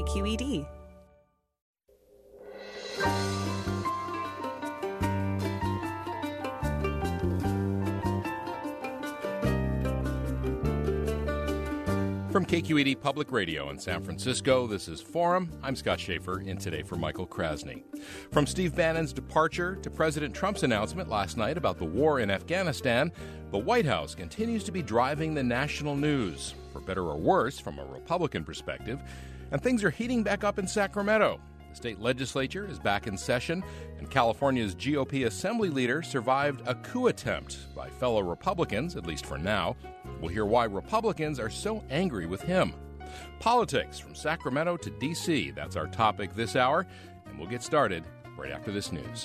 KQED. From KQED Public Radio in San Francisco, this is Forum. I'm Scott Schaefer, in today for Michael Krasny. From Steve Bannon's departure to President Trump's announcement last night about the war in Afghanistan, the White House continues to be driving the national news, for better or worse from a Republican perspective, and things are heating back up in Sacramento. The state legislature is back in session, and California's GOP assembly leader survived a coup attempt by fellow Republicans, at least for now. We'll hear why Republicans are so angry with him. Politics from Sacramento to D.C., that's our topic this hour, and we'll get started right after this news.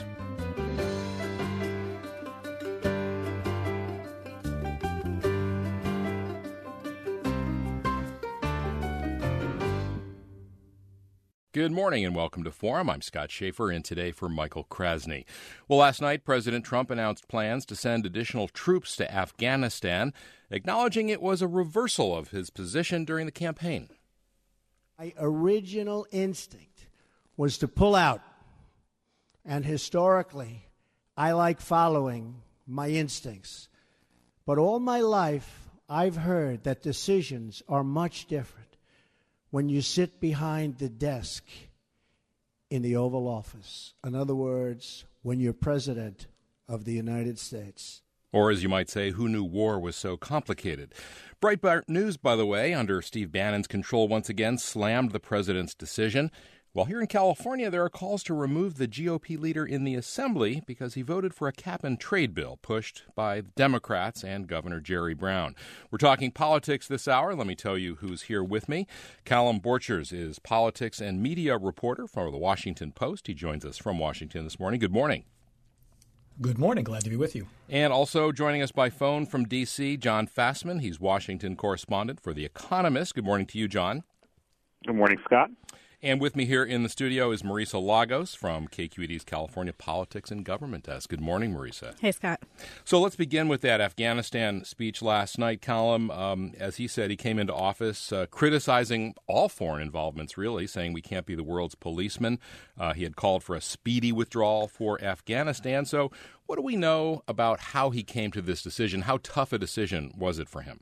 Good morning and welcome to Forum. I'm Scott Schaefer, in today for Michael Krasny. Well, last night, President Trump announced plans to send additional troops to Afghanistan, acknowledging it was a reversal of his position during the campaign. My original instinct was to pull out, and historically, I like following my instincts. But all my life, I've heard that decisions are much different when you sit behind the desk in the Oval Office. In other words, when you're President of the United States. Or, as you might say, who knew war was so complicated? Breitbart News, by the way, under Steve Bannon's control once again, slammed the president's decision. While here in California, there are calls to remove the GOP leader in the Assembly because he voted for a cap-and-trade bill pushed by Democrats and Governor Jerry Brown. We're talking politics this hour. Let me tell you who's here with me. Callum Borchers is politics and media reporter for The Washington Post. He joins us from Washington this morning. Good morning. Good morning. Glad to be with you. And also joining us by phone from D.C., John Fassman. He's Washington correspondent for The Economist. Good morning to you, John. Good morning, Scott. And with me here in the studio is Marisa Lagos from KQED's California Politics and Government Desk. Good morning, Marisa. Hey, Scott. So let's begin with that Afghanistan speech last night. Callum, as he said, he came into office criticizing all foreign involvements, really, saying we can't be the world's policeman. He had called for a speedy withdrawal for Afghanistan. So what do we know about how he came to this decision? How tough a decision was it for him?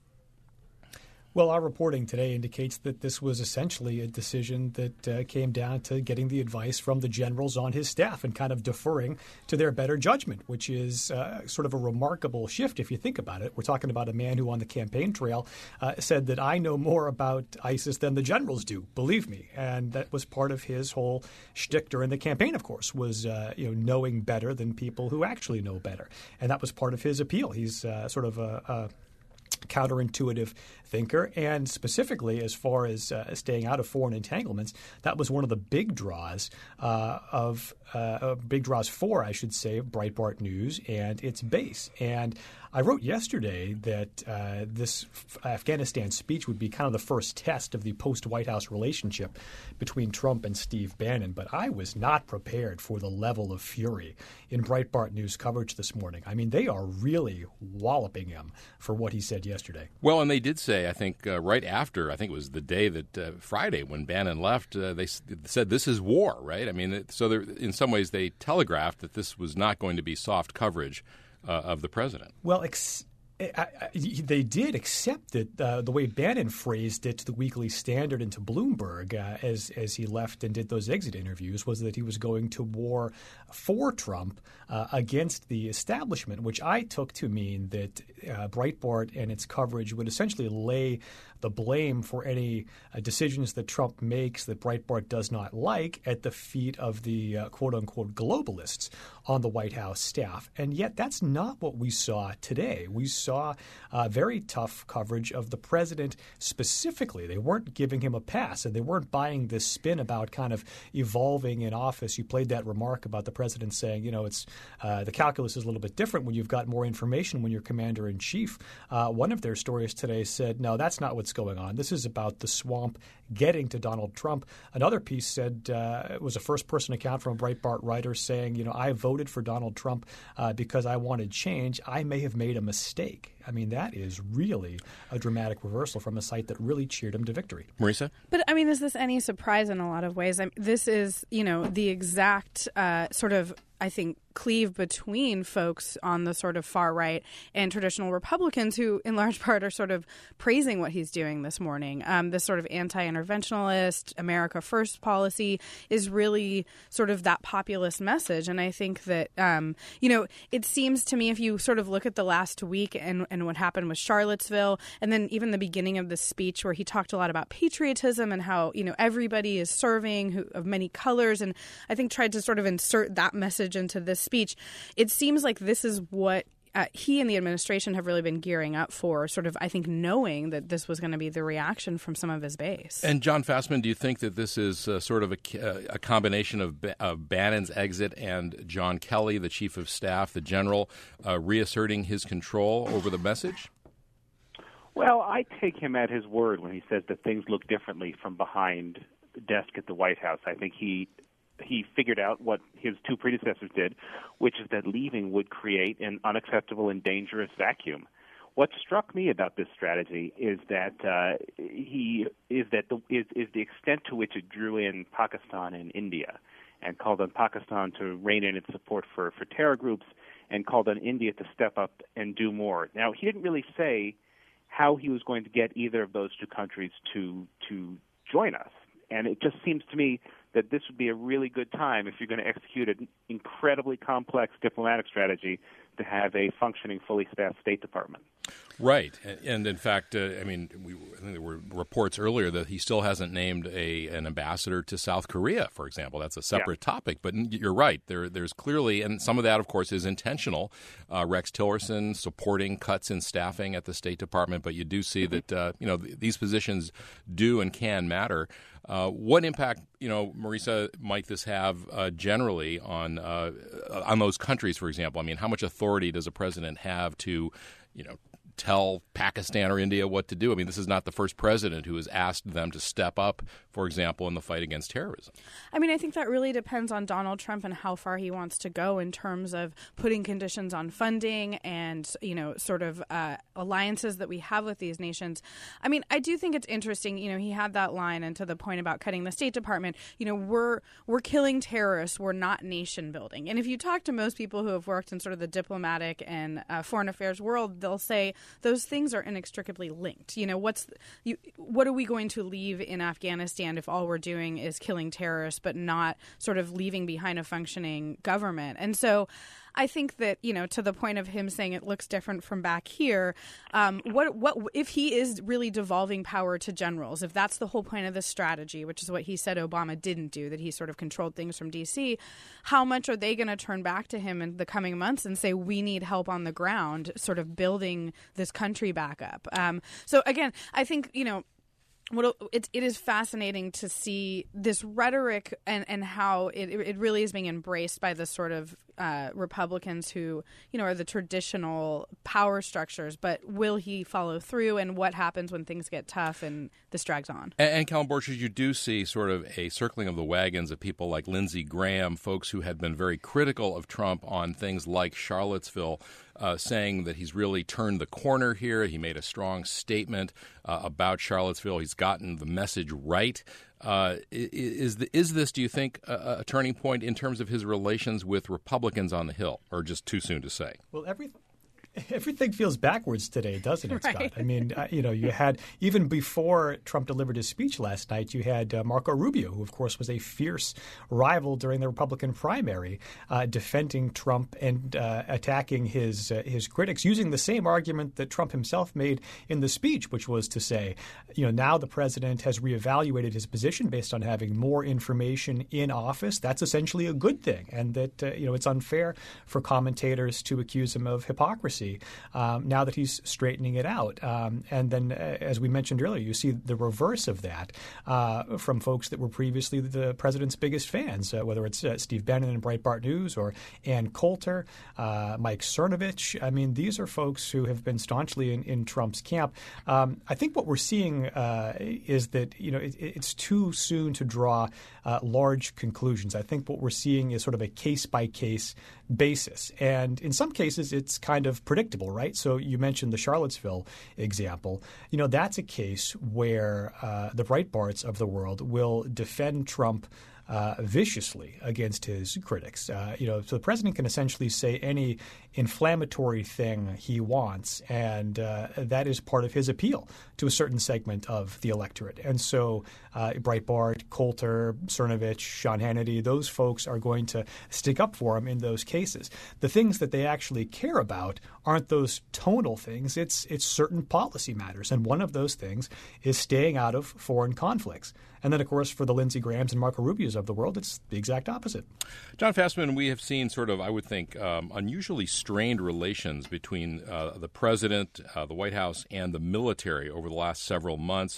Well, our reporting today indicates that this was essentially a decision that came down to getting the advice from the generals on his staff and kind of deferring to their better judgment, which is sort of a remarkable shift if you think about it. We're talking about a man who on the campaign trail said that I know more about ISIS than the generals do, believe me. And that was part of his whole shtick during the campaign, of course, was knowing better than people who actually know better. And that was part of his appeal. He's sort of a counterintuitive thinker, and specifically as far as staying out of foreign entanglements, that was one of the big draws for, I should say, Breitbart News and its base. And I wrote yesterday that this Afghanistan speech would be kind of the first test of the post-White House relationship between Trump and Steve Bannon, but I was not prepared for the level of fury in Breitbart News coverage this morning. I mean, they are really walloping him for what he said yesterday. Well, and they did say, I think, right after, I think it was the day that Friday when Bannon left, they said this is war, right? I mean, so in some ways they telegraphed that this was not going to be soft coverage of the president. Well, they did, except that the way Bannon phrased it to the Weekly Standard and to Bloomberg as he left and did those exit interviews was that he was going to war for Trump against the establishment, which I took to mean that Breitbart and its coverage would essentially lay the blame for any decisions that Trump makes that Breitbart does not like at the feet of the quote-unquote globalists on the White House staff. And yet that's not what we saw today. We saw very tough coverage of the president specifically. They weren't giving him a pass, and they weren't buying this spin about kind of evolving in office. You played that remark about the president saying, it's the calculus is a little bit different when you've got more information when you're commander-in-chief. One of their stories today said, no, that's not what's what's going on. This is about the swamp getting to Donald Trump. Another piece said it was a first-person account from a Breitbart writer saying, I voted for Donald Trump because I wanted change. I may have made a mistake. I mean, that is really a dramatic reversal from a site that really cheered him to victory. Marisa? But, I mean, is this any surprise in a lot of ways? This is, the exact sort of, I think, cleave between folks on the sort of far right and traditional Republicans who, in large part, are sort of praising what he's doing this morning. This sort of anti-interventionalist, America First policy is really sort of that populist message. And I think that, it seems to me if you sort of look at the last week and what happened with Charlottesville, and then even the beginning of the speech where he talked a lot about patriotism and how, everybody is serving of many colors, and I think tried to sort of insert that message into this speech. It seems like this is what he and the administration have really been gearing up for, sort of, I think, knowing that this was going to be the reaction from some of his base. And John Fassman, do you think that this is sort of a combination of Bannon's exit and John Kelly, the chief of staff, the general, reasserting his control over the message? Well, I take him at his word when he says that things look differently from behind the desk at the White House. I think he figured out what his two predecessors did, which is that leaving would create an unacceptable and dangerous vacuum. What struck me about this strategy is that the extent to which it drew in Pakistan and India, and called on Pakistan to rein in its support for terror groups, and called on India to step up and do more. Now, he didn't really say how he was going to get either of those two countries to join us, and it just seems to me that this would be a really good time if you're going to execute an incredibly complex diplomatic strategy to have a functioning, fully staffed State Department. Right. And in fact, I think there were reports earlier that he still hasn't named an ambassador to South Korea, for example. That's a separate topic. But you're right. There's clearly, and some of that, of course, is intentional, Rex Tillerson supporting cuts in staffing at the State Department. But you do see that, these positions do and can matter. What impact, Marisa, might this have generally on those countries, for example? I mean, how much authority does a president have to, tell Pakistan or India what to do? I mean, this is not the first president who has asked them to step up, for example, in the fight against terrorism. I mean, I think that really depends on Donald Trump and how far he wants to go in terms of putting conditions on funding and, sort of alliances that we have with these nations. I mean, I do think it's interesting, he had that line, and to the point about cutting the State Department, we're killing terrorists, we're not nation building. And if you talk to most people who have worked in sort of the diplomatic and foreign affairs world, they'll say those things are inextricably linked. What are we going to leave in Afghanistan if all we're doing is killing terrorists but not sort of leaving behind a functioning government? And so I think that, to the point of him saying it looks different from back here, what if he is really devolving power to generals, if that's the whole point of this strategy, which is what he said Obama didn't do, that he sort of controlled things from D.C., how much are they going to turn back to him in the coming months and say, we need help on the ground, sort of building this country back up? So, again, I think, it is fascinating to see this rhetoric and how it really is being embraced by the sort of Republicans who, are the traditional power structures. But will he follow through, and what happens when things get tough and this drags on? And Callum Borchers, you do see sort of a circling of the wagons of people like Lindsey Graham, folks who had been very critical of Trump on things like Charlottesville, saying that he's really turned the corner here. He made a strong statement about Charlottesville. He's gotten the message right. Is this, do you think, a turning point in terms of his relations with Republicans on the Hill, or just too soon to say? Well, everything feels backwards today, doesn't it, Scott? Right. I mean, you had, even before Trump delivered his speech last night, you had Marco Rubio, who, of course, was a fierce rival during the Republican primary, defending Trump and attacking his critics, using the same argument that Trump himself made in the speech, which was to say, now the president has reevaluated his position based on having more information in office. That's essentially a good thing, and that, it's unfair for commentators to accuse him of hypocrisy. policy now that he's straightening it out. And then, as we mentioned earlier, you see the reverse of that from folks that were previously the president's biggest fans, whether it's Steve Bannon in Breitbart News or Ann Coulter, Mike Cernovich. I mean, these are folks who have been staunchly in Trump's camp. I think what we're seeing is that it's too soon to draw large conclusions. I think what we're seeing is sort of a case-by-case basis. And in some cases, it's kind of predictable, right? So you mentioned the Charlottesville example. That's a case where the Breitbarts of the world will defend Trump viciously against his critics. So the president can essentially say any inflammatory thing he wants, and that is part of his appeal to a certain segment of the electorate. And so Breitbart, Coulter, Cernovich, Sean Hannity, those folks are going to stick up for him in those cases. The things that they actually care about aren't those tonal things. It's certain policy matters. And one of those things is staying out of foreign conflicts. And then, of course, for the Lindsey Grahams and Marco Rubios of the world, it's the exact opposite. John Fastman, we have seen sort of, I would think, unusually strained relations between the president, the White House, and the military over the last several months.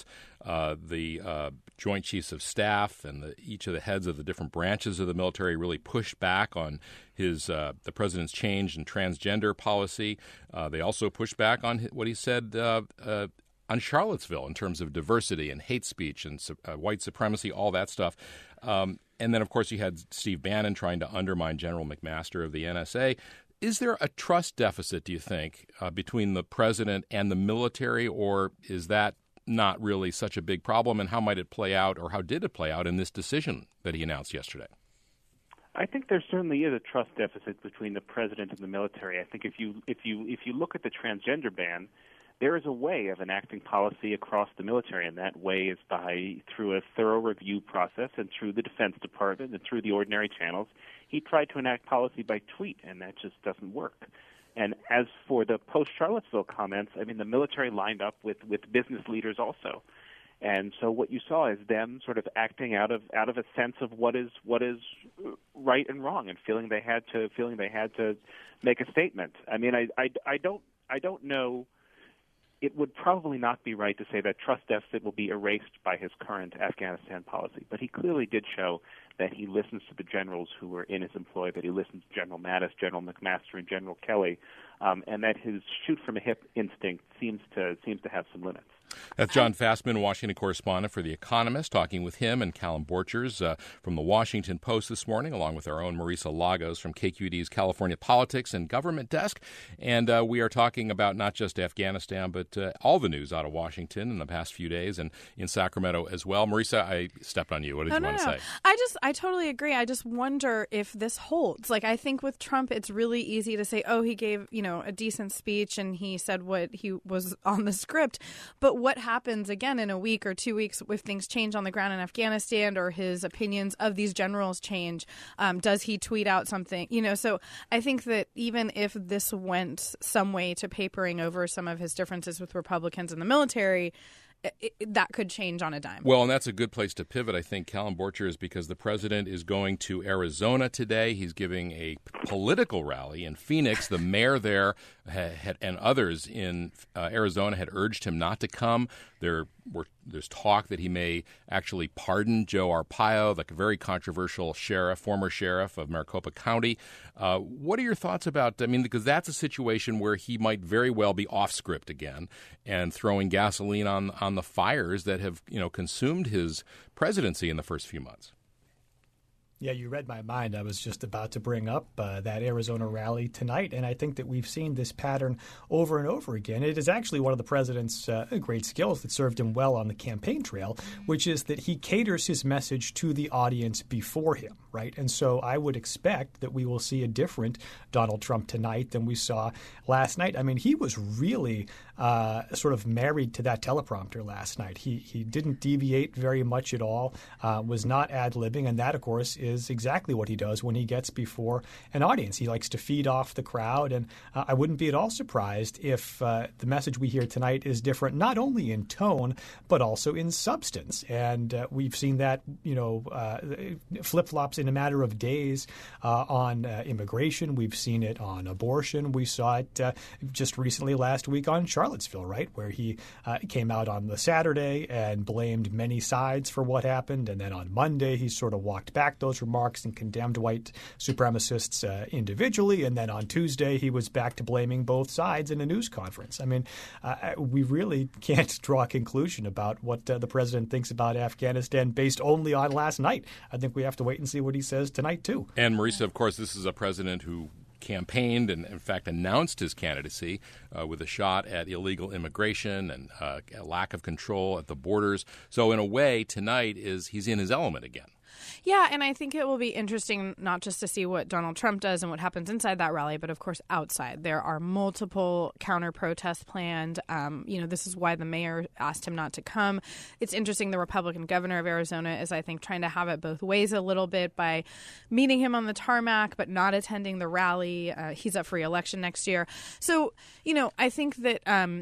The Joint Chiefs of Staff and each of the heads of the different branches of the military really pushed back on the president's change in transgender policy. They also pushed back on what he said on Charlottesville in terms of diversity and hate speech and white supremacy, all that stuff. And then, of course, you had Steve Bannon trying to undermine General McMaster of the NSA. Is there a trust deficit, do you think, between the president and the military, or is that not really such a big problem? And how might it play out, or how did it play out in this decision that he announced yesterday? I think there certainly is a trust deficit between the president and the military. I think if you look at the transgender ban, there is a way of enacting policy across the military, and that way is through a thorough review process and through the Defense Department and through the ordinary channels. He tried to enact policy by tweet, and that just doesn't work. And as for the post-Charlottesville comments, I mean, the military lined up with business leaders also. And so what you saw is them sort of acting out of a sense of what is right and wrong, and feeling they had to make a statement. I mean, I don't know. It would probably not be right to say that trust deficit will be erased by his current Afghanistan policy, but he clearly did show that he listens to the generals who were in his employ, that he listens to General Mattis, General McMaster, and General Kelly, and that his shoot-from-a-hip instinct seems to have some limits. That's John Fastman, Washington correspondent for The Economist, talking with him and Callum Borchers from The Washington Post this morning, along with our own Marisa Lagos from KQED's California Politics and Government Desk. And we are talking about not just Afghanistan, but all the news out of Washington in the past few days and in Sacramento as well. Marisa, I stepped on you. What did you want to say? I totally agree. I just wonder if this holds. Like, I think with Trump, it's really easy to say, oh, he gave, a decent speech and he said what he was on the script. But what happens again in a week or 2 weeks if things change on the ground in Afghanistan or his opinions of these generals change? Does he tweet out something? So I think that even if this went some way to papering over some of his differences with Republicans in the military, that could change on a dime. Well, and that's a good place to pivot, I think, Callum Borchers, because the president is going to Arizona today. He's giving a political rally in Phoenix. The mayor there and others in Arizona had urged him not to come. There's talk that he may actually pardon Joe Arpaio, the very controversial former sheriff of Maricopa County. What are your thoughts about, because that's a situation where he might very well be off script again and throwing gasoline on the fires that have, consumed his presidency in the first few months. Yeah, you read my mind. I was just about to bring up that Arizona rally tonight, and I think that we've seen this pattern over and over again. It is actually one of the president's great skills that served him well on the campaign trail, which is that he caters his message to the audience before him, right? And so I would expect that we will see a different Donald Trump tonight than we saw last night. I mean, he was really sort of married to that teleprompter last night. He didn't deviate very much at all, was not ad-libbing, and that, of course, is exactly what he does when he gets before an audience. He likes to feed off the crowd, and I wouldn't be at all surprised if the message we hear tonight is different, not only in tone, but also in substance. And we've seen that, flip-flops in a matter of days on immigration. We've seen it on abortion. We saw it just recently last week on Charlottesville, right, where he came out on the Saturday and blamed many sides for what happened. And then on Monday, he sort of walked back those remarks and condemned white supremacists individually. And then on Tuesday, he was back to blaming both sides in a news conference. I mean, we really can't draw a conclusion about what the president thinks about Afghanistan based only on last night. I think we have to wait and see what he says tonight, too. And, Marisa, of course, this is a president who campaigned and, in fact, announced his candidacy with a shot at illegal immigration and a lack of control at the borders. So, in a way, tonight he's in his element again. Yeah, and I think it will be interesting not just to see what Donald Trump does and what happens inside that rally, but of course outside. There are multiple counter-protests planned. This is why the mayor asked him not to come. It's interesting the Republican governor of Arizona is, I think, trying to have it both ways a little bit by meeting him on the tarmac but not attending the rally. He's up for re-election next year. So, I think that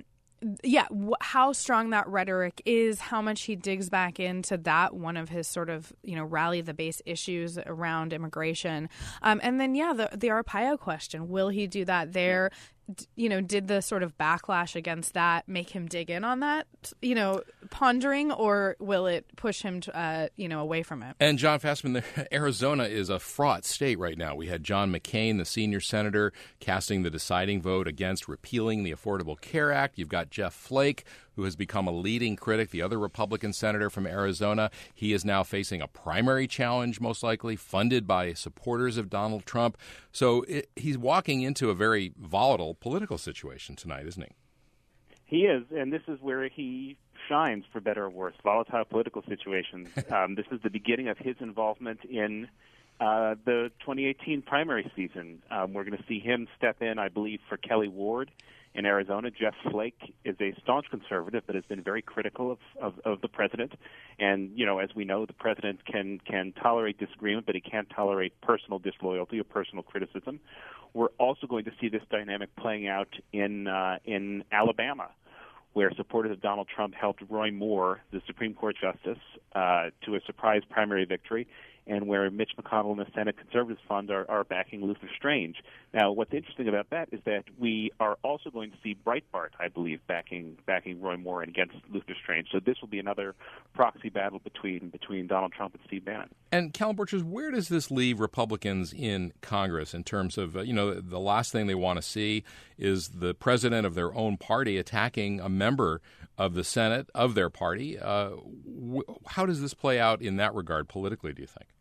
how strong that rhetoric is, how much he digs back into that, one of his sort of, rally the base issues around immigration. And then, the Arpaio question, will he do that there? Did the sort of backlash against that make him dig in on that, pondering, or will it push him, away from it? And John Fastman, Arizona is a fraught state right now. We had John McCain, the senior senator, casting the deciding vote against repealing the Affordable Care Act. You've got Jeff Flake, who has become a leading critic, the other Republican senator from Arizona. He is now facing a primary challenge, most likely, funded by supporters of Donald Trump. So he's walking into a very volatile political situation tonight, isn't he? He is, and this is where he shines, for better or worse, volatile political situations. This is the beginning of his involvement in the 2018 primary season. We're going to see him step in, I believe, for Kelly Ward in Arizona. Jeff Flake is a staunch conservative, but has been very critical of the president. And, as we know, the president can tolerate disagreement, but he can't tolerate personal disloyalty or personal criticism. We're also going to see this dynamic playing out in Alabama, where supporters of Donald Trump helped Roy Moore, the Supreme Court justice, to a surprise primary victory, and where Mitch McConnell and the Senate Conservatives Fund are backing Luther Strange. Now, what's interesting about that is that we are also going to see Breitbart, I believe, backing Roy Moore and against Luther Strange. So this will be another proxy battle between Donald Trump and Steve Bannon. And Callum Borchers, where does this leave Republicans in Congress in terms of, the last thing they want to see is the president of their own party attacking a member of the Senate of their party? How does this play out in that regard politically, do you think?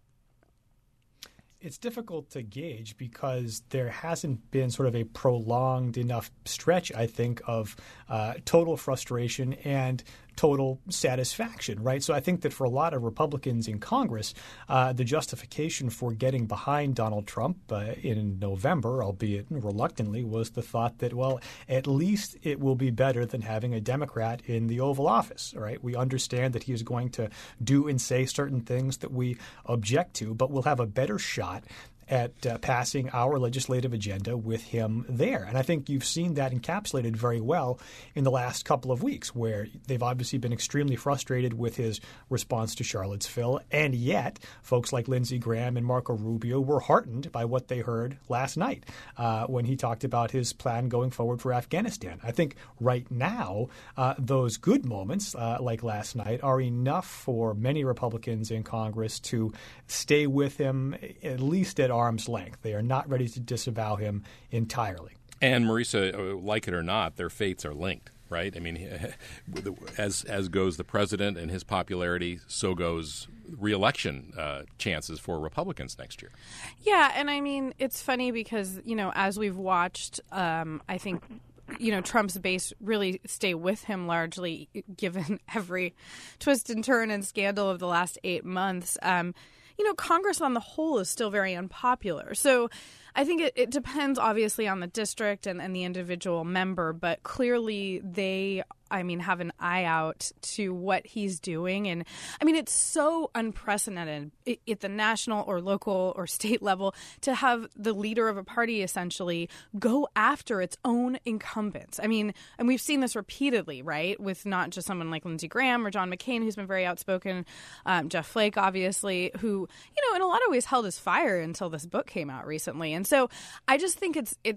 It's difficult to gauge because there hasn't been sort of a prolonged enough stretch, I think, of total frustration and total satisfaction, right? So I think that for a lot of Republicans in Congress, the justification for getting behind Donald Trump in November, albeit reluctantly, was the thought that, well, at least it will be better than having a Democrat in the Oval Office, right? We understand that he is going to do and say certain things that we object to, but we'll have a better shot at passing our legislative agenda with him there. And I think you've seen that encapsulated very well in the last couple of weeks, where they've obviously been extremely frustrated with his response to Charlottesville. And yet, folks like Lindsey Graham and Marco Rubio were heartened by what they heard last night when he talked about his plan going forward for Afghanistan. I think right now, those good moments, like last night, are enough for many Republicans in Congress to stay with him, at least at arm's length. They are not ready to disavow him entirely. And Marisa, like it or not, their fates are linked, right? I mean, as goes the president and his popularity, so goes re-election chances for Republicans next year. Yeah, and I mean, it's funny because, as we've watched, I think Trump's base really stay with him largely, given every twist and turn and scandal of the last 8 months. Congress on the whole is still very unpopular. So I think it depends obviously on the district and the individual member, but clearly they have an eye out to what he's doing. And it's so unprecedented at the national or local or state level to have the leader of a party essentially go after its own incumbents. And we've seen this repeatedly, right? With not just someone like Lindsey Graham or John McCain, who's been very outspoken, Jeff Flake, obviously, who, in a lot of ways held his fire until this book came out recently. And so I just think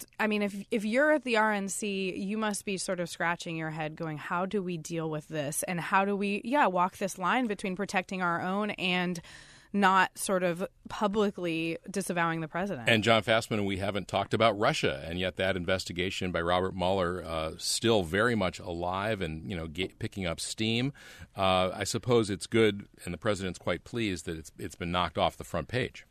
if you're at the RNC, you must be sort of scratching your head going, how do we deal with this? And how do we, walk this line between protecting our own and not sort of publicly disavowing the president? And John Fastman, we haven't talked about Russia, and yet that investigation by Robert Mueller still very much alive and picking up steam. I suppose it's good, and the president's quite pleased that it's been knocked off the front page.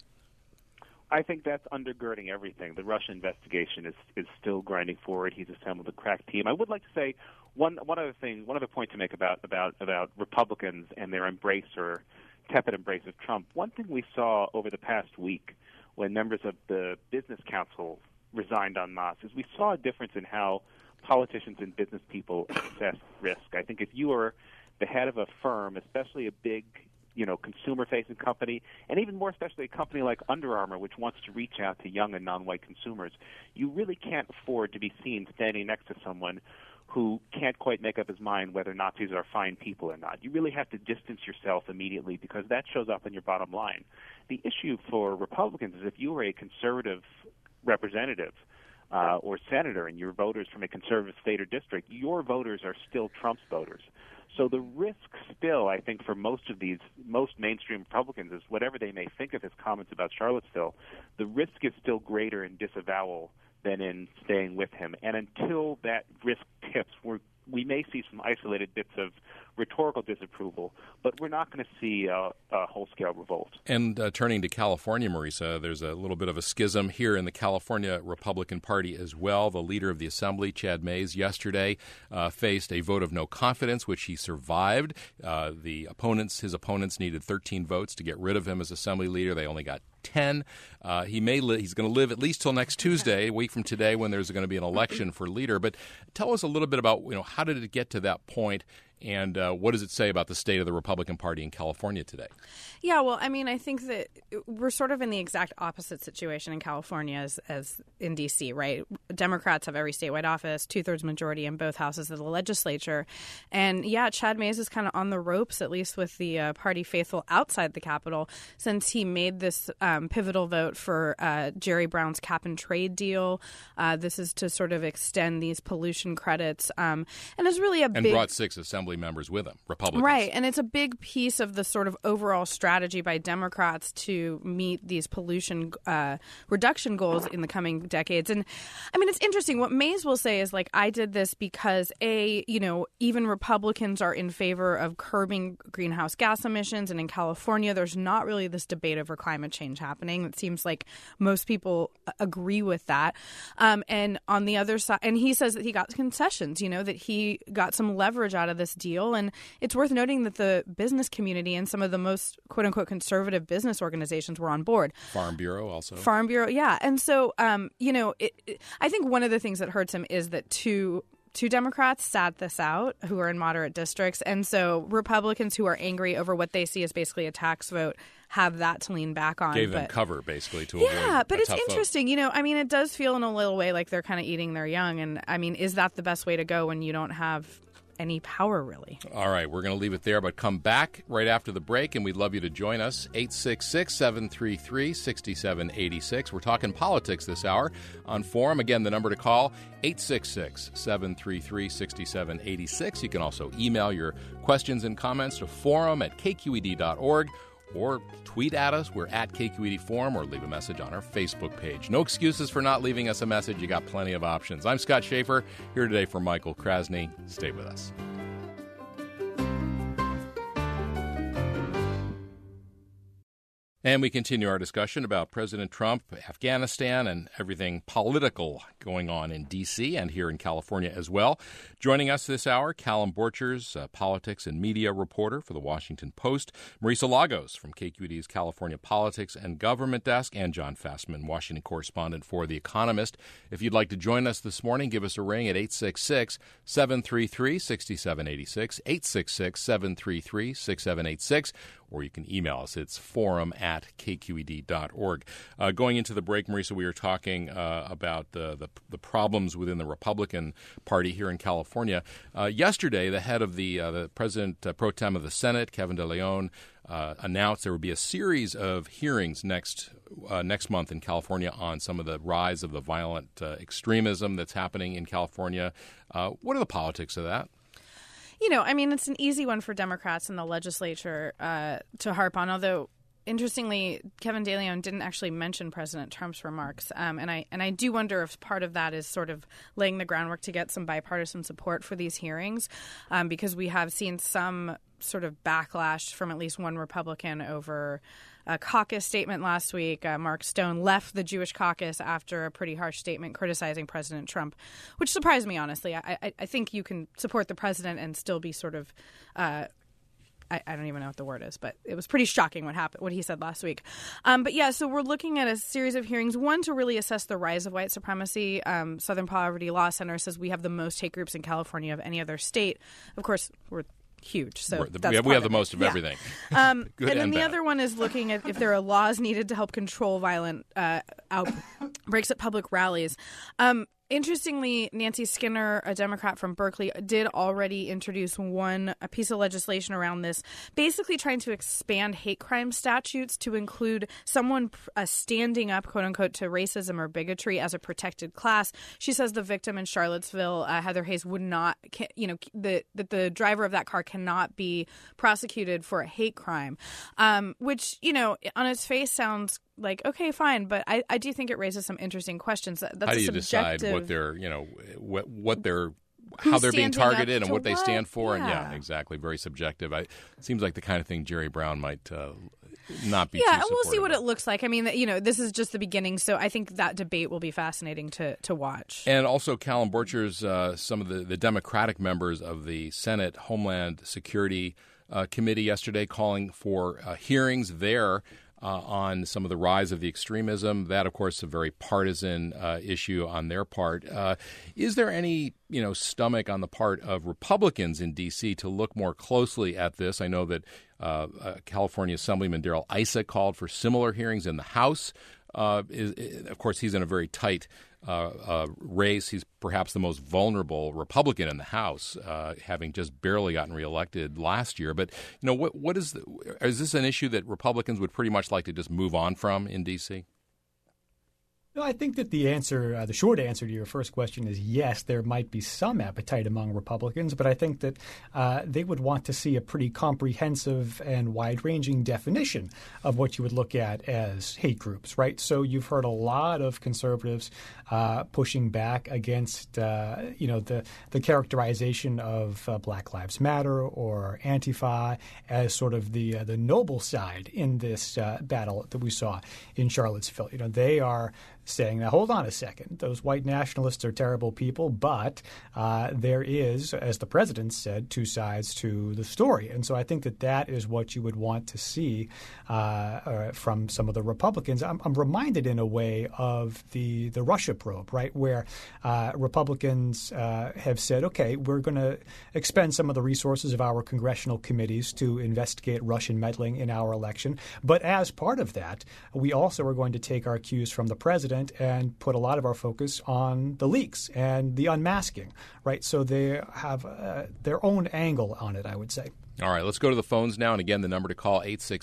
I think that's undergirding everything. The Russia investigation is still grinding forward. He's assembled a crack team. I would like to say one other point to make about Republicans and their embrace or tepid embrace of Trump. One thing we saw over the past week when members of the Business Council resigned en masse is we saw a difference in how politicians and business people assess risk. I think if you are the head of a firm, especially a big consumer-facing company, and even more especially a company like Under Armour, which wants to reach out to young and non-white consumers, you really can't afford to be seen standing next to someone who can't quite make up his mind whether Nazis are fine people or not. You really have to distance yourself immediately because that shows up in your bottom line. The issue for Republicans is if you are a conservative representative or senator and your voters from a conservative state or district, your voters are still Trump's voters. So the risk still, I think, for most mainstream Republicans is whatever they may think of his comments about Charlottesville, the risk is still greater in disavowal than in staying with him. And until that risk tips, we may see some isolated bits of rhetorical disapproval, but we're not going to see a whole-scale revolt. And turning to California, Marisa, there's a little bit of a schism here in the California Republican Party as well. The leader of the Assembly, Chad Mayes, yesterday faced a vote of no confidence, which he survived. His opponents needed 13 votes to get rid of him as Assembly leader. They only got 10. He's going to live at least till next Tuesday, a week from today, when there's going to be an election for leader. But tell us a little bit about how did it get to that point, and what does it say about the state of the Republican Party in California today? Yeah, well, I think that we're sort of in the exact opposite situation in California as in D.C., right? Democrats have every statewide office, 2/3 majority in both houses of the legislature. And, Chad Mayes is kind of on the ropes, at least with the party faithful outside the Capitol, since he made this pivotal vote for Jerry Brown's cap-and-trade deal. This is to sort of extend these pollution credits. And it's really and brought 6 Assembly members with him, Republicans. Right, and it's a big piece of the sort of overall strategy by Democrats to meet these pollution reduction goals in the coming decades. And it's interesting. What Mayes will say is I did this because even Republicans are in favor of curbing greenhouse gas emissions, and in California, there's not really this debate over climate change happening. It seems like most people agree with that. And on the other side, and he says that he got concessions, that he got some leverage out of this deal. And it's worth noting that the business community and some of the most quote-unquote conservative business organizations were on board. Farm Bureau also. Farm Bureau, yeah. And so, I think one of the things that hurts him is that two Democrats sat this out who are in moderate districts. And so Republicans who are angry over what they see as basically a tax vote have that to lean back on. Gave them cover, basically, to avoid but a it's tough interesting. vote. It does feel in a little way like they're kind of eating their young. And, is that the best way to go when you don't have any power, really? All right, we're going to leave it there, but come back right after the break, and we'd love you to join us. 866-733-6786. We're talking politics this hour on Forum. Again, the number to call, 866-733-6786. You can also email your questions and comments to forum@kqed.org. or tweet at us. We're at KQED Forum, or leave a message on our Facebook page. No excuses for not leaving us a message. You got plenty of options. I'm Scott Schaefer, here today for Michael Krasny. Stay with us. And we continue our discussion about President Trump, Afghanistan, and everything political going on in D.C. and here in California as well. Joining us this hour, Callum Borchers, politics and media reporter for The Washington Post, Marisa Lagos from KQED's California Politics and Government Desk, and John Fassman, Washington correspondent for The Economist. If you'd like to join us this morning, give us a ring at 866-733-6786, 866-733-6786, or you can email us. It's forum@kqed.org. Going into the break, Marisa, we were talking about the problems within the Republican Party here in California. Yesterday, the head of the President Pro Tem of the Senate, Kevin De Leon, announced there would be a series of hearings next month in California on some of the rise of the violent extremism that's happening in California. What are the politics of that? It's an easy one for Democrats in the legislature to harp on, although interestingly, Kevin De Leon didn't actually mention President Trump's remarks. And I do wonder if part of that is sort of laying the groundwork to get some bipartisan support for these hearings, because we have seen some sort of backlash from at least one Republican over a caucus statement last week. Mark Stone left the Jewish caucus after a pretty harsh statement criticizing President Trump, which surprised me, honestly. I think you can support the president and still be sort of I don't even know what the word is, but it was pretty shocking what he said last week. So we're looking at a series of hearings, one to really assess the rise of white supremacy. Southern Poverty Law Center says we have the most hate groups in California of any other state. Of course, we're huge, so we have the most of everything. And then the other one is looking at if there are laws needed to help control violent outbreaks at public rallies. Interestingly, Nancy Skinner, a Democrat from Berkeley, did already introduce a piece of legislation around this, basically trying to expand hate crime statutes to include someone standing up, quote unquote, to racism or bigotry as a protected class. She says the victim in Charlottesville, Heather Hayes, would not, that the driver of that car cannot be prosecuted for a hate crime, which, on its face sounds like, okay, fine, but I do think it raises some interesting questions. That's how do you decide what they're, how they're being targeted and what they stand for? Yeah. And yeah, exactly, very subjective. It seems like the kind of thing Jerry Brown might not be. Yeah, too we'll see what of. it looks like. I mean, this is just the beginning, so I think that debate will be fascinating to watch. And also, Callum Borchers, some of the Democratic members of the Senate Homeland Security Committee yesterday calling for hearings there on some of the rise of the extremism. That, of course, is a very partisan issue on their part. Is there any, stomach on the part of Republicans in D.C. to look more closely at this? I know that California Assemblyman Darrell Issa called for similar hearings in the House. Of course, he's in a very tight race. He's perhaps the most vulnerable Republican in the House, having just barely gotten reelected last year. But what is this an issue that Republicans would pretty much like to just move on from in D.C.? No, I think that the short answer to your first question is yes, there might be some appetite among Republicans, but I think that they would want to see a pretty comprehensive and wide-ranging definition of what you would look at as hate groups, right? So you've heard a lot of conservatives pushing back against, the characterization of Black Lives Matter or Antifa as sort of the noble side in this battle that we saw in Charlottesville. They are saying, now, hold on a second. Those white nationalists are terrible people, but there is, as the president said, two sides to the story. And so I think that is what you would want to see from some of the Republicans. I'm reminded in a way of the Russia probe, right, where Republicans have said, okay, we're going to expend some of the resources of our congressional committees to investigate Russian meddling in our election. But as part of that, we also are going to take our cues from the president and put a lot of our focus on the leaks and the unmasking, right? So they have their own angle on it, I would say. All right, let's go to the phones now. And again, the number to call,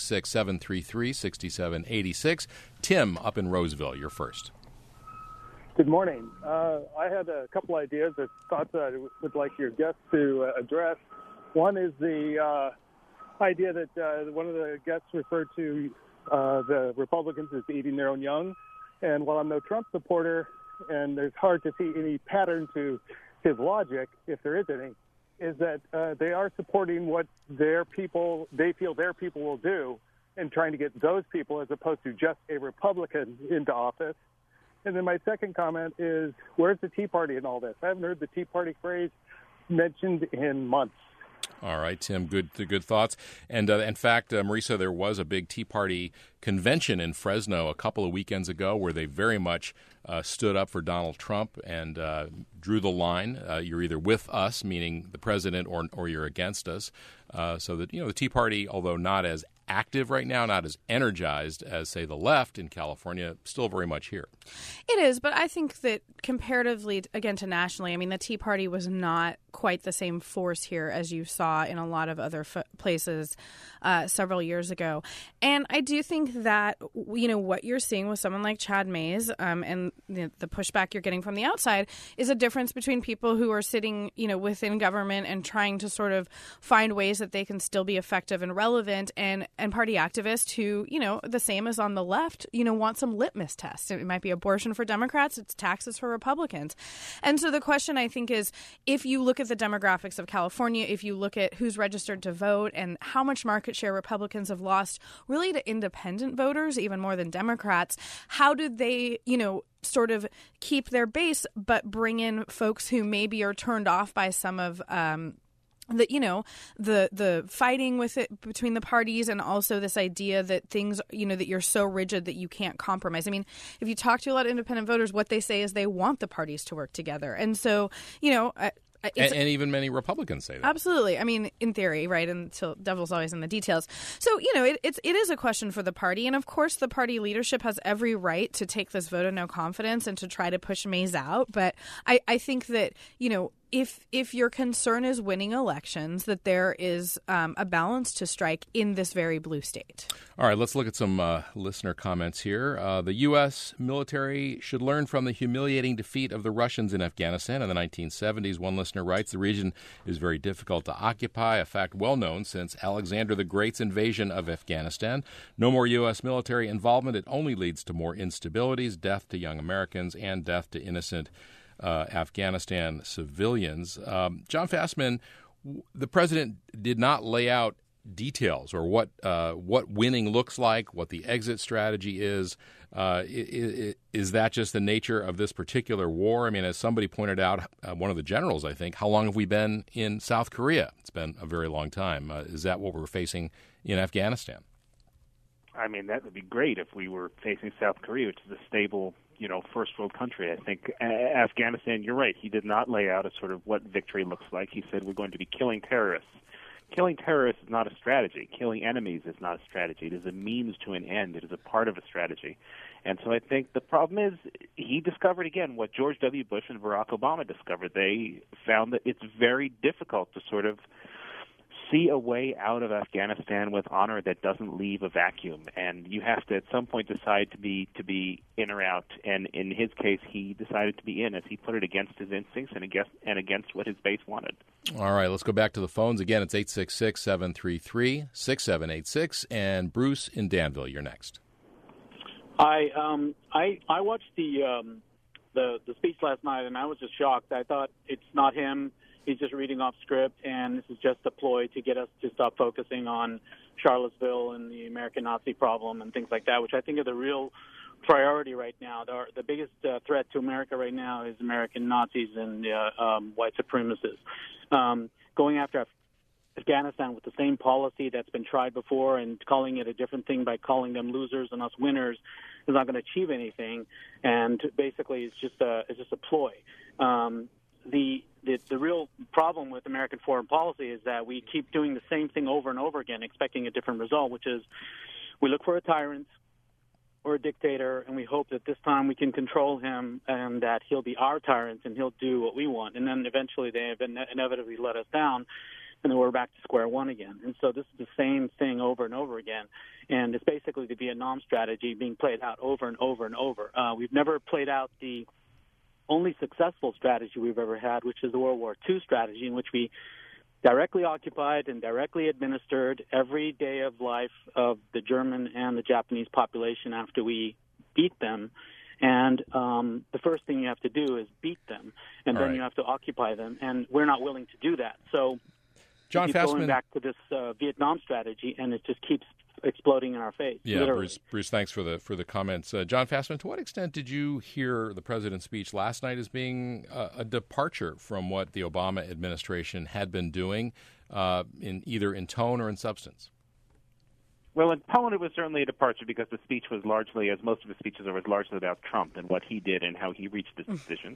866-733-6786. Tim up in Roseville, you're first. Good morning. I had a couple ideas or thoughts that I would like your guests to address. One is the idea that one of the guests referred to the Republicans as eating their own young. And while I'm no Trump supporter, and there's hard to see any pattern to his logic, if there is any, is that they are supporting what they feel their people will do. and trying to get those people as opposed to just a Republican into office. And then my second comment is, where's the Tea Party in all this? I haven't heard the Tea Party phrase mentioned in months. All right, Tim, good thoughts. And in fact, Marisa, there was a big Tea Party convention in Fresno a couple of weekends ago where they very much stood up for Donald Trump and drew the line. You're either with us, meaning the president, or you're against us. So that, the Tea Party, although not as active right now, not as energized as, say, the left in California, still very much here. It is, but I think that comparatively, again, to nationally, I mean, the Tea Party was not quite the same force here as you saw in a lot of other places several years ago. And I do think that, what you're seeing with someone like Chad Mays and the pushback you're getting from the outside is a difference between people who are sitting, within government and trying to sort of find ways that they can still be effective and relevant, and party activists who, the same as on the left, want some litmus tests. It might be abortion for Democrats, it's taxes for Republicans. And so the question, I think, is if you look at the demographics of California, if you look at who's registered to vote and how much market share Republicans have lost really to independent voters, even more than Democrats, how do they, sort of keep their base but bring in folks who maybe are turned off by some of the fighting with it between the parties, and also this idea that things, that you're so rigid that you can't compromise. I mean, if you talk to a lot of independent voters, what they say is they want the parties to work together. And so, and even many Republicans say that. Absolutely. I mean, in theory, right? Until devil's always in the details. So, it is a question for the party. And of course, the party leadership has every right to take this vote of no confidence and to try to push Mays out. But I think that, if your concern is winning elections, that there is a balance to strike in this very blue state. All right, let's look at some listener comments here. The U.S. military should learn from the humiliating defeat of the Russians in Afghanistan in the 1970s. One listener writes, the region is very difficult to occupy, a fact well known since Alexander the Great's invasion of Afghanistan. No more U.S. military involvement. It only leads to more instabilities, death to young Americans, and death to innocent Afghanistan civilians. John Fastman, the president did not lay out details or what winning looks like, what the exit strategy is. Is that just the nature of this particular war? I mean, as somebody pointed out, one of the generals, I think, how long have we been in South Korea? It's been a very long time. Is that what we're facing in Afghanistan? I mean, that would be great if we were facing South Korea, which is a stable, first world country. I think Afghanistan, you're right. He did not lay out a sort of what victory looks like. He said we're going to be killing terrorists. Killing terrorists is not a strategy. Killing enemies is not a strategy. It is a means to an end. It is a part of a strategy. And so I think the problem is he discovered, again, what George W. Bush and Barack Obama discovered. They found that it's very difficult to sort of see a way out of Afghanistan with honor that doesn't leave a vacuum, and you have to at some point decide to be in or out. And in his case, he decided to be in, as he put it, against his instincts and against what his base wanted. All right, let's go back to the phones again. It's 866-733-6786, and Bruce in Danville, you're next. Hi, I watched the speech last night, and I was just shocked. I thought it's not him. He's just reading off script, and this is just a ploy to get us to stop focusing on Charlottesville and the American Nazi problem and things like that, which I think are the real priority right now. The biggest threat to America right now is American Nazis and white supremacists. Going after Afghanistan with the same policy that's been tried before and calling it a different thing by calling them losers and us winners is not going to achieve anything. And basically, it's just a ploy. The real problem with American foreign policy is that we keep doing the same thing over and over again, expecting a different result, which is we look for a tyrant or a dictator, and we hope that this time we can control him and that he'll be our tyrant and he'll do what we want. And then eventually they inevitably let us down, and then we're back to square one again. And so this is the same thing over and over again. And it's basically the Vietnam strategy being played out over and over and over. We've never played out the only successful strategy we've ever had, which is the World War II strategy, in which we directly occupied and directly administered every day of life of the German and the Japanese population after we beat them. And the first thing you have to do is beat them, and then you have to occupy them. And we're not willing to do that. So John Fastman, going back to this Vietnam strategy, and it just keeps exploding in our face. Yeah, literally. Bruce, thanks for the comments. John Fastman, to what extent did you hear the president's speech last night as being a departure from what the Obama administration had been doing, in either in tone or in substance? Well, in tone, it was certainly a departure because the speech was largely, as most of the speeches are, was largely about Trump and what he did and how he reached this decision.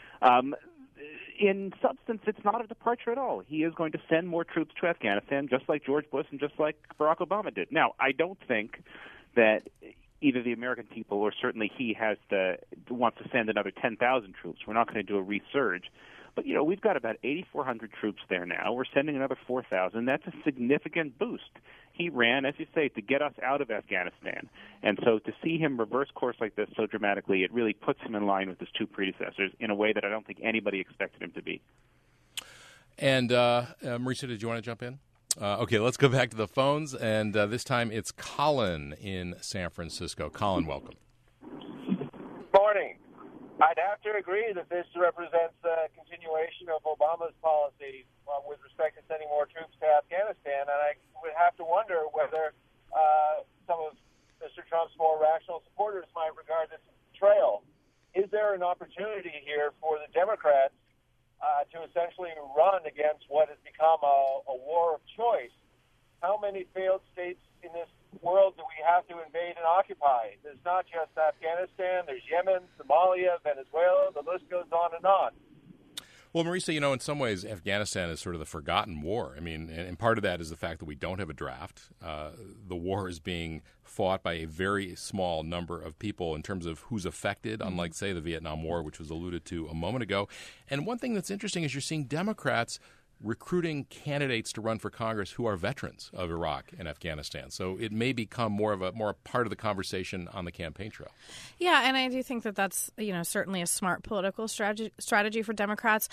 In substance, it's not a departure at all. He is going to send more troops to Afghanistan, just like George Bush and just like Barack Obama did. Now, I don't think that either the American people or certainly he wants to send another 10,000 troops. We're not going to do a resurge. But, we've got about 8,400 troops there now. We're sending another 4,000. That's a significant boost. He ran, as you say, to get us out of Afghanistan. And so to see him reverse course like this so dramatically, it really puts him in line with his two predecessors in a way that I don't think anybody expected him to be. And, Marisa, did you want to jump in? Okay, let's go back to the phones. And this time it's Colin in San Francisco. Colin, welcome. Morning. I'd have to agree that this represents a continuation of Obama's policy with respect to sending more troops to Afghanistan, and I would have to wonder whether some of Mr. Trump's more rational supporters might regard this as a betrayal. Is there an opportunity here for the Democrats to essentially run against what has become a war of choice? How many failed states in this world do we have to invade and occupy? There's not just Afghanistan, there's Yemen, Somalia, Venezuela, the list goes on and on. Well, Marisa, in some ways, Afghanistan is sort of the forgotten war. I mean, and part of that is the fact that we don't have a draft. The war is being fought by a very small number of people in terms of who's affected, unlike, say, the Vietnam War, which was alluded to a moment ago. And one thing that's interesting is you're seeing Democrats recruiting candidates to run for Congress who are veterans of Iraq and Afghanistan. So it may become more a part of the conversation on the campaign trail. Yeah, and I do think that that's, certainly a smart political strategy for Democrats.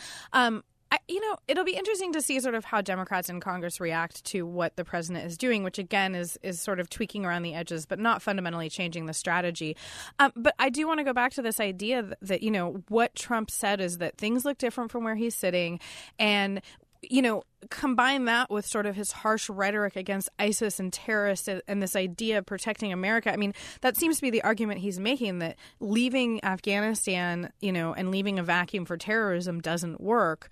It'll be interesting to see sort of how Democrats in Congress react to what the president is doing, which, again, is sort of tweaking around the edges, but not fundamentally changing the strategy. But I do want to go back to this idea that, what Trump said is that things look different from where he's sitting, and combine that with sort of his harsh rhetoric against ISIS and terrorists and this idea of protecting America. I mean, that seems to be the argument he's making, that leaving Afghanistan, and leaving a vacuum for terrorism doesn't work.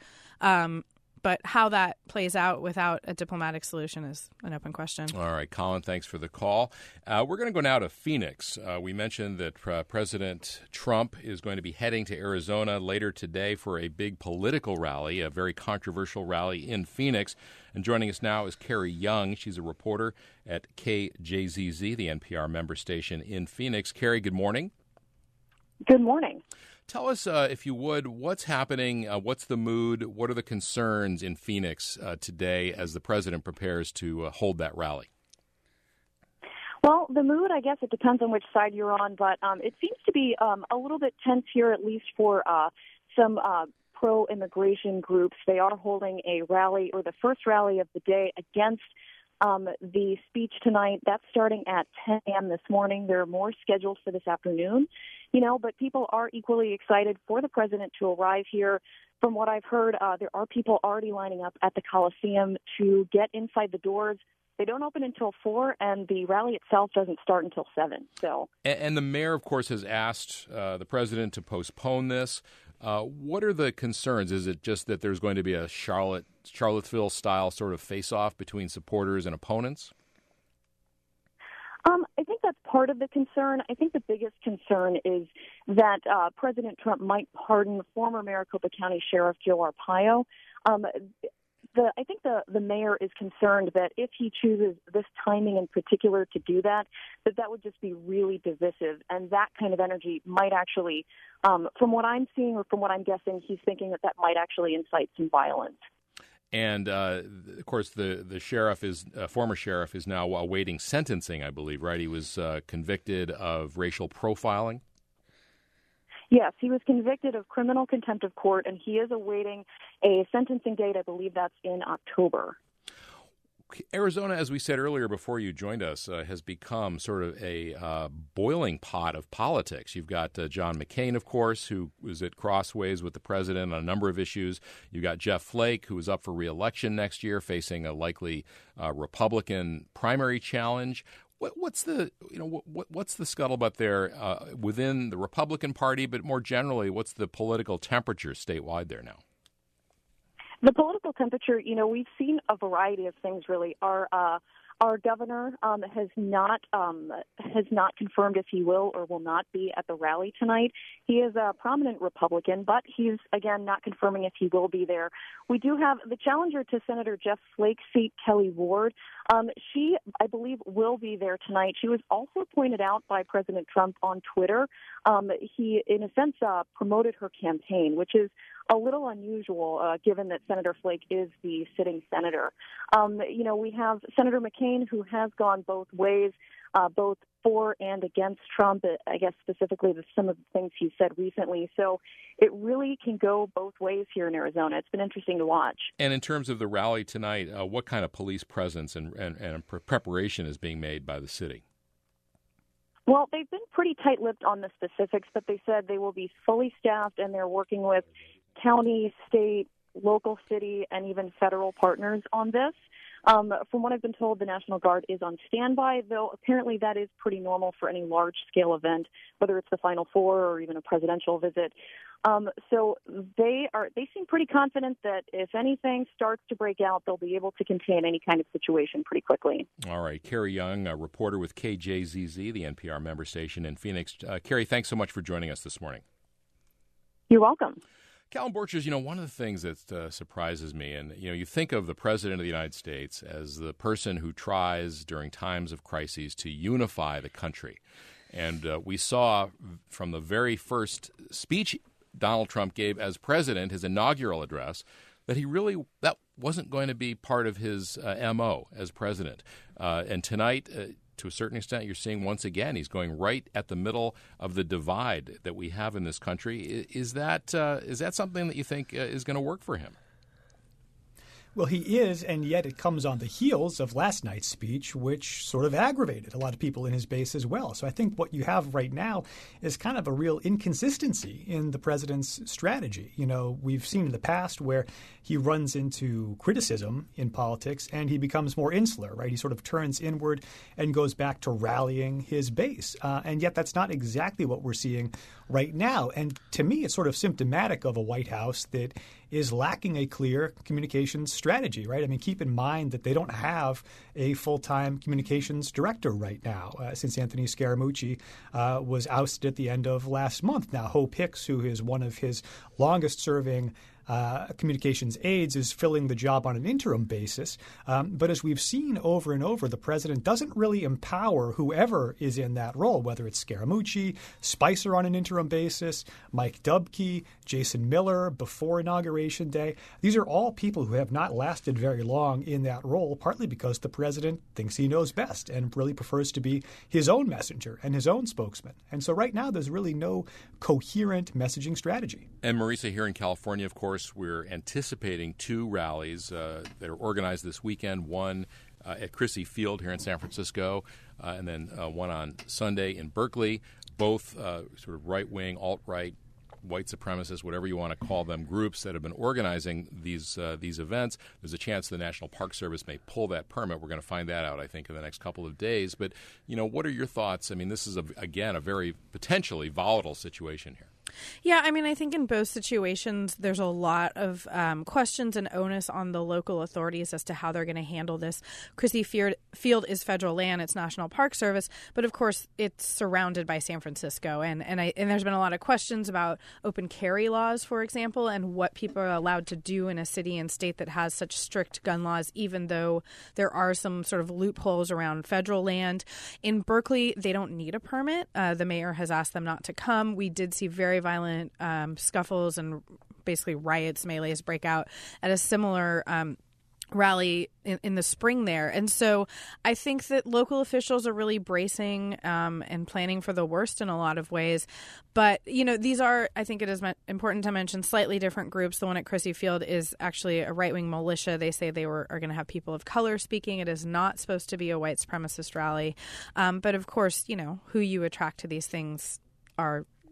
But how that plays out without a diplomatic solution is an open question. All right, Colin, thanks for the call. We're going to go now to Phoenix. We mentioned that President Trump is going to be heading to Arizona later today for a big political rally, a very controversial rally in Phoenix. And joining us now is Carrie Young. She's a reporter at KJZZ, the NPR member station in Phoenix. Carrie, good morning. Good morning. Tell us, if you would, what's happening, what's the mood, what are the concerns in Phoenix today as the president prepares to hold that rally? Well, the mood, I guess it depends on which side you're on, but it seems to be a little bit tense here, at least for some pro-immigration groups. They are holding a rally, or the first rally of the day, against the speech tonight. That's starting at 10 a.m. this morning. There are more scheduled for this afternoon, but people are equally excited for the president to arrive here. From what I've heard, there are people already lining up at the Coliseum to get inside the doors. They don't open until 4, and the rally itself doesn't start until 7. And the mayor, of course, has asked the president to postpone this. What are the concerns? Is it just that there's going to be a Charlottesville-style sort of face-off between supporters and opponents? I think that's part of the concern. I think the biggest concern is that President Trump might pardon former Maricopa County Sheriff Joe Arpaio. I think the mayor is concerned that if he chooses this timing in particular to do that would just be really divisive, and that kind of energy might actually, from what I'm seeing or from what I'm guessing, he's thinking that might actually incite some violence. And, of course, the sheriff former sheriff is now awaiting sentencing, I believe, right? He was convicted of racial profiling. Yes, he was convicted of criminal contempt of court, and he is awaiting a sentencing date. I believe that's in October. Arizona, as we said earlier before you joined us, has become sort of a boiling pot of politics. You've got John McCain, of course, who was at crossways with the president on a number of issues. You've got Jeff Flake, who is up for re-election next year, facing a likely Republican primary challenge. What's the scuttlebutt there within the Republican Party, but more generally, what's the political temperature statewide there now? The political temperature, we've seen a variety of things. Really, our governor has not confirmed if he will or will not be at the rally tonight. He is a prominent Republican, but he's, again, not confirming if he will be there. We do have the challenger to Senator Jeff Flake's seat, Kelly Ward. She, I believe, will be there tonight. She was also pointed out by President Trump on Twitter. He, in a sense, promoted her campaign, which is a little unusual given that Senator Flake is the sitting senator. We have Senator McCain, who has gone both ways, both for and against Trump, I guess specifically some of the things he said recently. So it really can go both ways here in Arizona. It's been interesting to watch. And in terms of the rally tonight, what kind of police presence and preparation is being made by the city? Well, they've been pretty tight-lipped on the specifics, but they said they will be fully staffed and they're working with county, state, local, city, and even federal partners on this. From what I've been told, the National Guard is on standby, though apparently that is pretty normal for any large-scale event, whether it's the Final Four or even a presidential visit. So they seem pretty confident that if anything starts to break out, they'll be able to contain any kind of situation pretty quickly. All right. Carrie Young, a reporter with KJZZ, the NPR member station in Phoenix. Carrie, thanks so much for joining us this morning. You're welcome. Callum Borchers, one of the things that surprises me, and, you think of the President of the United States as the person who tries during times of crises to unify the country. And we saw from the very first speech Donald Trump gave as president, his inaugural address, that that wasn't going to be part of his MO as president. And tonight, to a certain extent, you're seeing once again he's going right at the middle of the divide that we have in this country. Is that something that you think is going to work for him? Well, he is, and yet it comes on the heels of last night's speech, which sort of aggravated a lot of people in his base as well. So I think what you have right now is kind of a real inconsistency in the president's strategy. We've seen in the past where he runs into criticism in politics and he becomes more insular, right? He sort of turns inward and goes back to rallying his base. And yet that's not exactly what we're seeing right now. And to me, it's sort of symptomatic of a White House that is lacking a clear communications strategy, right? I mean, keep in mind that they don't have a full-time communications director right now since Anthony Scaramucci was ousted at the end of last month. Now, Hope Hicks, who is one of his longest-serving communications aides, is filling the job on an interim basis. But as we've seen over and over, the president doesn't really empower whoever is in that role, whether it's Scaramucci, Spicer on an interim basis, Mike Dubke, Jason Miller before Inauguration Day. These are all people who have not lasted very long in that role, partly because the president thinks he knows best and really prefers to be his own messenger and his own spokesman. And so right now there's really no coherent messaging strategy. And Marisa, here in California, of course, we're anticipating two rallies that are organized this weekend, one at Crissy Field here in San Francisco, and then one on Sunday in Berkeley, both sort of right-wing, alt-right, white supremacists, whatever you want to call them, groups that have been organizing these events. There's a chance the National Park Service may pull that permit. We're going to find that out, I think, in the next couple of days. But, what are your thoughts? I mean, this is, again, a very potentially volatile situation here. Yeah, I mean, I think in both situations, there's a lot of questions and onus on the local authorities as to how they're going to handle this. Crissy Field is federal land; it's National Park Service, but of course, it's surrounded by San Francisco, and there's been a lot of questions about open carry laws, for example, and what people are allowed to do in a city and state that has such strict gun laws, even though there are some sort of loopholes around federal land. In Berkeley, they don't need a permit. The mayor has asked them not to come. We did see very violent scuffles and basically riots, melees break out at a similar rally in the spring there. And so I think that local officials are really bracing and planning for the worst in a lot of ways. But, these are, I think it is important to mention, slightly different groups. The one at Crissy Field is actually a right-wing militia. They say they are going to have people of color speaking. It is not supposed to be a white supremacist rally. But of course, who you attract to these things are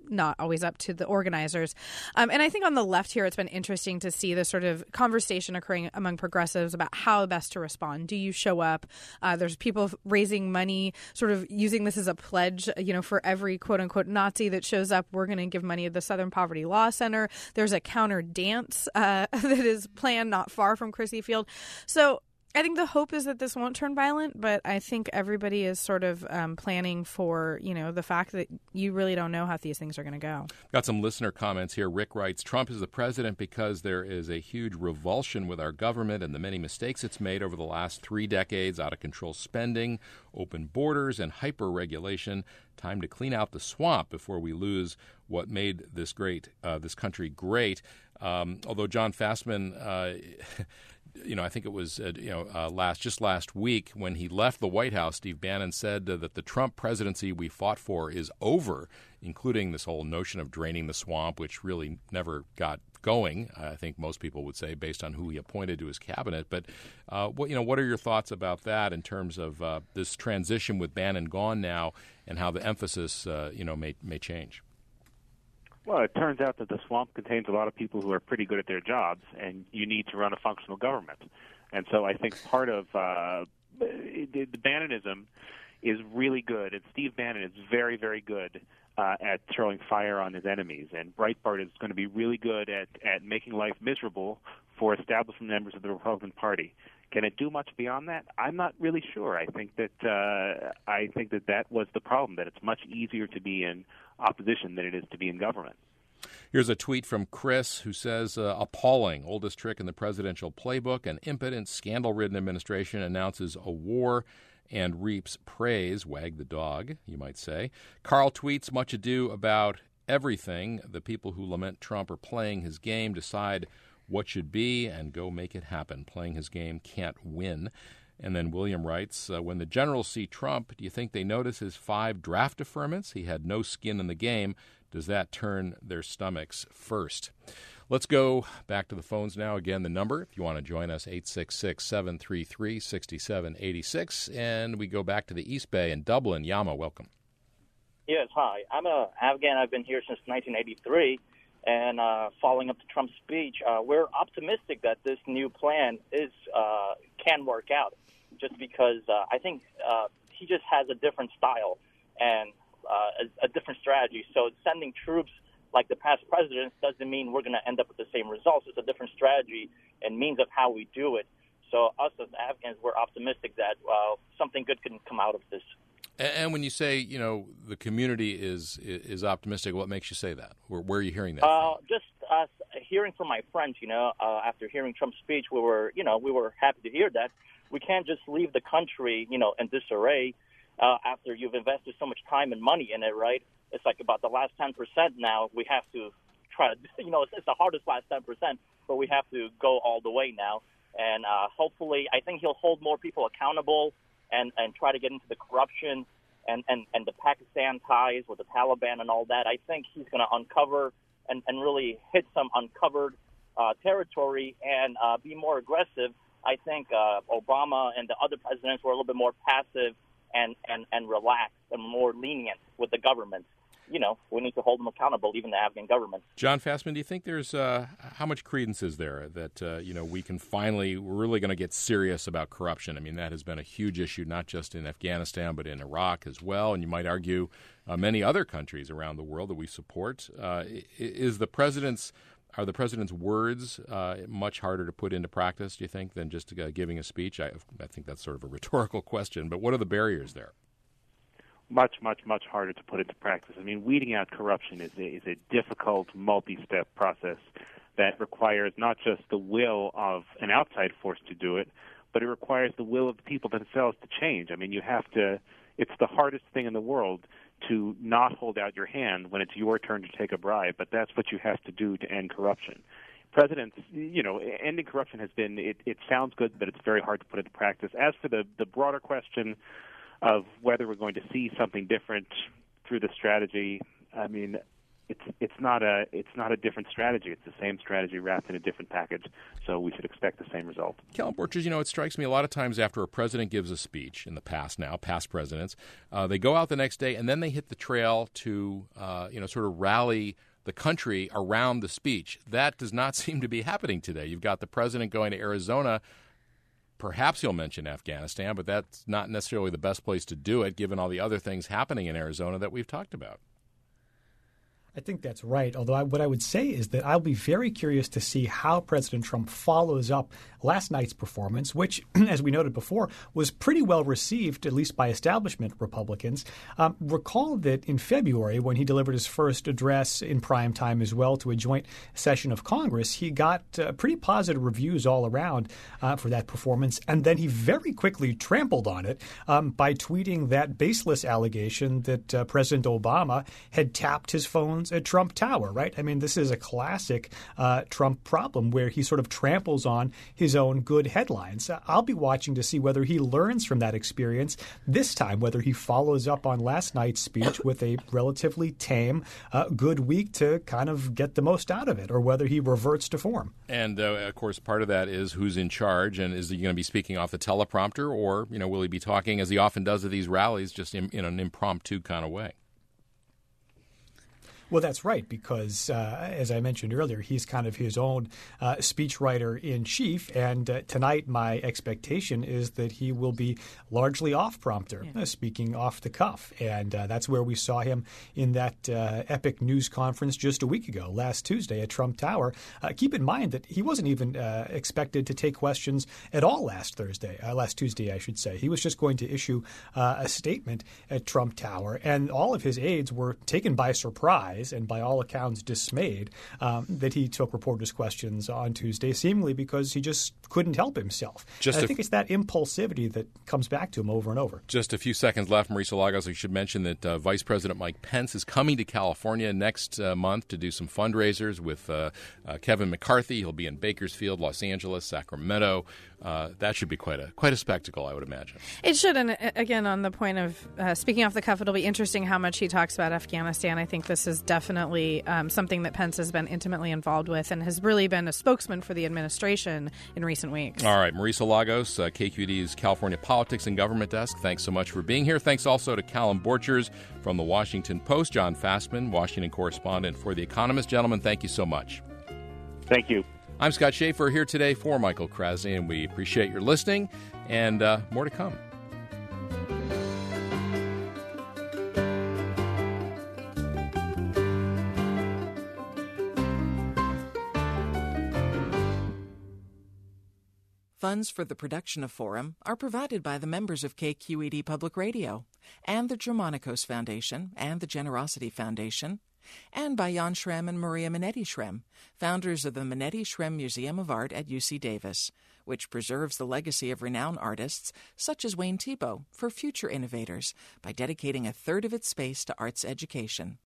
not always up to the organizers. And I think on the left here, it's been interesting to see the sort of conversation occurring among progressives about how best to respond. Do you show up? There's people raising money, sort of using this as a pledge, for every quote unquote Nazi that shows up, we're going to give money to the Southern Poverty Law Center. There's a counter dance that is planned not far from Crissy Field. So I think the hope is that this won't turn violent, but I think everybody is sort of planning for, the fact that you really don't know how these things are going to go. Got some listener comments here. Rick writes, Trump is the president because there is a huge revulsion with our government and the many mistakes it's made over the last 3 decades, out-of-control spending, open borders, and hyper-regulation. Time to clean out the swamp before we lose what made this country great. Although John Fastman... I think it was last week when he left the White House, Steve Bannon said that the Trump presidency we fought for is over, including this whole notion of draining the swamp, which really never got going, I think most people would say, based on who he appointed to his cabinet. But what are your thoughts about that in terms of this transition with Bannon gone now and how the emphasis may change? Well, it turns out that the swamp contains a lot of people who are pretty good at their jobs, and you need to run a functional government. And so I think part of the Bannonism is really good, and Steve Bannon is very, very good at throwing fire on his enemies. And Breitbart is going to be really good at making life miserable for establishment members of the Republican Party. Can it do much beyond that? I'm not really sure. I think that was the problem, that it's much easier to be in opposition than it is to be in government. Here's a tweet from Chris who says, appalling, oldest trick in the presidential playbook. An impotent, scandal-ridden administration announces a war and reaps praise. Wag the dog, you might say. Carl tweets, much ado about everything. The people who lament Trump are playing his game, decide what should be, and go make it happen. Playing his game can't win. And then William writes, when the generals see Trump, do you think they notice his 5 draft deferments? He had no skin in the game. Does that turn their stomachs first? Let's go back to the phones now. Again, the number, if you want to join us, 866-733-6786. And we go back to the East Bay in Dublin. Yama, welcome. Yes, hi. I'm an Afghan. I've been here since 1983. And following up to Trump's speech, we're optimistic that this new plan can work out, just because I think he just has a different style and a different strategy. So sending troops like the past presidents doesn't mean we're going to end up with the same results. It's a different strategy and means of how we do it. So us as Afghans, we're optimistic that something good can come out of this. And when you say, the community is optimistic, what makes you say that? Where are you hearing that from? Just hearing from my friends, after hearing Trump's speech, we were happy to hear that. We can't just leave the country, in disarray after you've invested so much time and money in it, right? It's like about the last 10% now. We have to try to, it's the hardest last 10%, but we have to go all the way now. And hopefully, I think he'll hold more people accountable and try to get into the corruption and the Pakistan ties with the Taliban and all that. I think he's going to uncover and really hit some uncovered territory and be more aggressive. I think Obama and the other presidents were a little bit more passive and relaxed and more lenient with the government. We need to hold them accountable, even the Afghan government. John Fastman, do you think there's how much credence is there that we can we're really going to get serious about corruption? I mean, that has been a huge issue, not just in Afghanistan, but in Iraq as well, and you might argue many other countries around the world that we support. Are the president's words much harder to put into practice, do you think, than just giving a speech? I think that's sort of a rhetorical question, but what are the barriers there? Much, much, much harder to put into practice. I mean, weeding out corruption is a difficult, multi-step process that requires not just the will of an outside force to do it, but it requires the will of the people themselves to change. I mean, it's the hardest thing in the world to not hold out your hand when it's your turn to take a bribe, but that's what you have to do to end corruption. Presidents, ending corruption has been, it sounds good, but it's very hard to put into practice. As for the broader question of whether we're going to see something different through the strategy, I mean, it's not a different strategy. It's the same strategy wrapped in a different package. So we should expect the same result. Kellen Borchers, it strikes me a lot of times after a president gives a speech in the past presidents, they go out the next day and then they hit the trail to sort of rally the country around the speech. That does not seem to be happening today. You've got the president going to Arizona. Perhaps he'll mention Afghanistan, but that's not necessarily the best place to do it, given all the other things happening in Arizona that we've talked about. I think that's right. Although what I would say is that I'll be very curious to see how President Trump follows up last night's performance, which, as we noted before, was pretty well received, at least by establishment Republicans. Recall that in February, when he delivered his first address in prime time as well to a joint session of Congress, he got pretty positive reviews all around for that performance. And then he very quickly trampled on it by tweeting that baseless allegation that President Obama had tapped his phones at Trump Tower, right? I mean, this is a classic Trump problem where he sort of tramples on his own good headlines. I'll be watching to see whether he learns from that experience this time, whether he follows up on last night's speech with a relatively tame, good week to kind of get the most out of it, or whether he reverts to form. And, of course, part of that is who's in charge, and is he going to be speaking off the teleprompter, or, will he be talking, as he often does at these rallies, just in an impromptu kind of way? Well, that's right, because as I mentioned earlier, he's kind of his own speechwriter-in-chief, and tonight my expectation is that he will be largely off-prompter, speaking off the cuff. And that's where we saw him in that epic news conference just a week ago, last Tuesday at Trump Tower. Keep in mind that he wasn't even expected to take questions at all last Tuesday, I should say. He was just going to issue a statement at Trump Tower, and all of his aides were taken by surprise and by all accounts dismayed that he took reporters' questions on Tuesday, seemingly because he just couldn't help himself. I think it's that impulsivity that comes back to him over and over. Just a few seconds left, Marisa Lagos. I should mention that Vice President Mike Pence is coming to California next month to do some fundraisers with Kevin McCarthy. He'll be in Bakersfield, Los Angeles, Sacramento. That should be quite a spectacle, I would imagine. It should. And again, on the point of speaking off the cuff, it'll be interesting how much he talks about Afghanistan. I think this is definitely something that Pence has been intimately involved with and has really been a spokesman for the administration in recent weeks. All right. Marisa Lagos, KQED's California Politics and Government Desk. Thanks so much for being here. Thanks also to Callum Borchers from The Washington Post, John Fastman, Washington correspondent for The Economist. Gentlemen, thank you so much. Thank you. I'm Scott Schaefer here today for Michael Krasny, and we appreciate your listening, and more to come. Funds for the production of Forum are provided by the members of KQED Public Radio and the Germanicos Foundation and the Generosity Foundation, and by Jan Schrem and Maria Minetti Schrem, founders of the Minetti Schrem Museum of Art at UC Davis, which preserves the legacy of renowned artists such as Wayne Thiebaud for future innovators by dedicating a third of its space to arts education.